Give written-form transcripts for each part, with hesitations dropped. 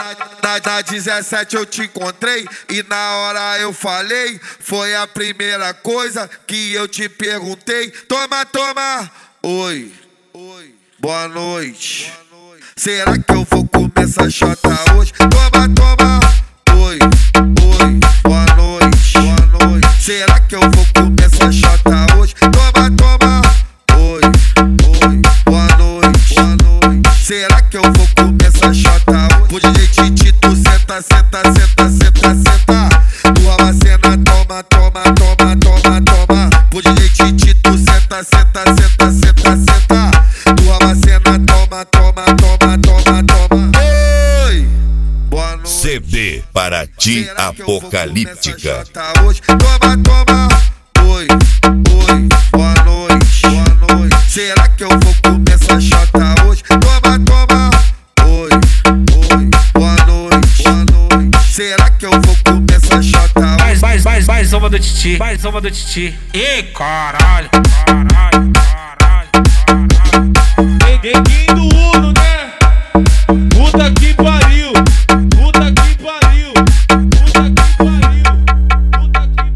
Na 17 eu te encontrei e na hora eu falei. Foi a primeira coisa que eu te perguntei. Toma, toma, oi, boa noite. Será que eu vou comer essa chota hoje? Toma, toma, oi, boa noite. Será que eu vou comer essa chota hoje? Toma, toma, oi, boa noite. Será que eu vou comer essa chota hoje? Por DJ Tito, senta, senta, senta, senta, senta. Tu abacena, toma, toma, toma, toma, toma. Por DJ Tito, senta, senta, senta, senta, senta. Tu abacena, toma, toma, toma, toma, toma. Oi, boa noite. CD Paraty Apocalíptica. Toma, toma, oi, boa noite. Será que eu vou comer essa chota hoje? Toma, toma, oi, boa noite. Será que eu vou comer essa chota hoje? Mais uma do Titi, mais uma do Titi. Ih, caralho, caralho, caralho, caralho. Neguinho do Uno, né? Puta que pariu, puta que pariu, puta que pariu, puta que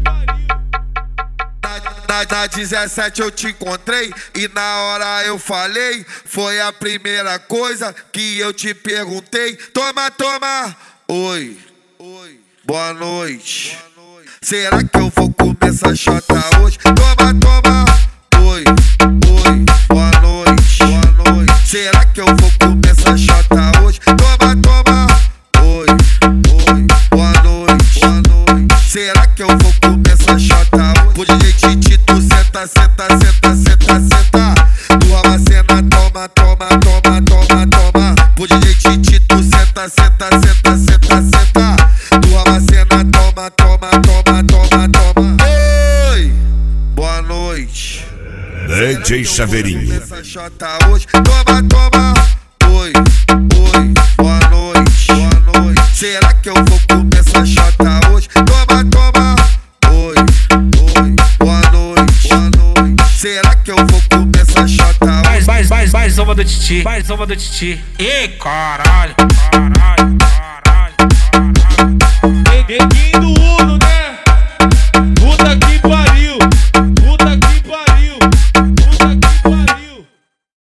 pariu. Na 17 eu te encontrei e na hora eu falei. Foi a primeira coisa que eu te perguntei. Toma, toma, oi, boa noite. Será que eu vou comer essa chota hoje? Toma, toma, oi, boa noite. Será que eu vou comer essa chota hoje? Toma, toma, oi, boa noite. Será que eu vou comer essa chota hoje? Por DJ Tito, senta, senta, senta, senta, senta. Tu abacena, toma, toma, toma, toma, toma. Por DJ Tito, senta, senta, senta, senta, senta. Tu abacena, toma, toma, toma, toma, toma. Oi, boa noite. DJ Chaveirinho. Essa chota hoje. Toma, toma, oi, boa noite. Será que eu vou comer essa chota hoje? Toma, toma, oi, boa noite. Será que eu vou comer essa chota hoje? Mais uma do Titi, mais uma do Titi. Ih, caralho, caralho.